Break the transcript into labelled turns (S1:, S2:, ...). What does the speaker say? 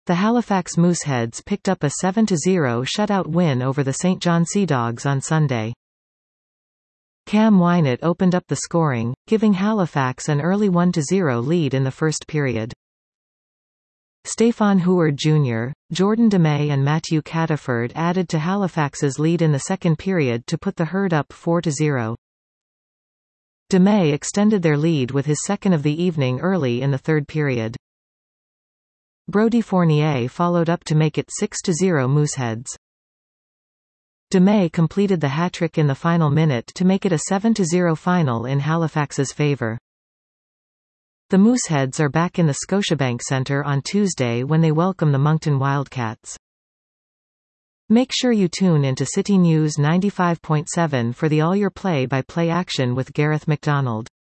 S1: The Halifax Mooseheads picked up a 7-0 shutout win over the St. John Seadogs on Sunday. Cam Wynett opened up the scoring, giving Halifax an early 1-0 lead in the first period. Stefan Heward Jr., Jordan DeMay and Matthew Cataford added to Halifax's lead in the second period to put the Herd up 4-0. DeMay extended their lead with his second of the evening early in the third period. Brodie Fournier followed up to make it 6-0 Mooseheads. DeMay completed the hat-trick in the final minute to make it a 7-0 final in Halifax's favour. The Mooseheads are back in the Scotiabank Centre on Tuesday when they welcome the Moncton Wildcats. Make sure you tune into City News 95.7 for the all-your play-by-play action with Gareth McDonald.